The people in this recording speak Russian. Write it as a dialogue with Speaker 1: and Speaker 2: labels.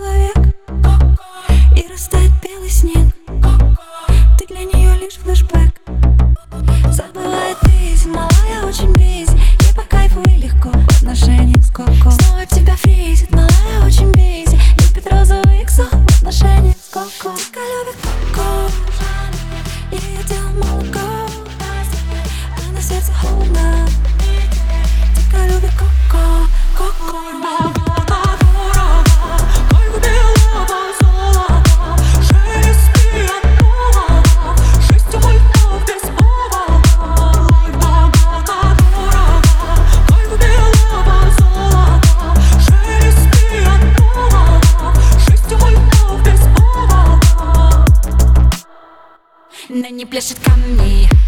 Speaker 1: человек, и растает белый снег. Ты для нее лишь флешбэк. Забывает изи, малая очень бизи, ей по кайфу и легко в отношениях с Коко. Снова тебя фризит, малая очень бизи, любит розовый иксо в отношениях с Коко. Тика любит Коко, ее тело молоко, а на сердце холодно. Тика любит Коко, Коко.
Speaker 2: На ней пляшет камни.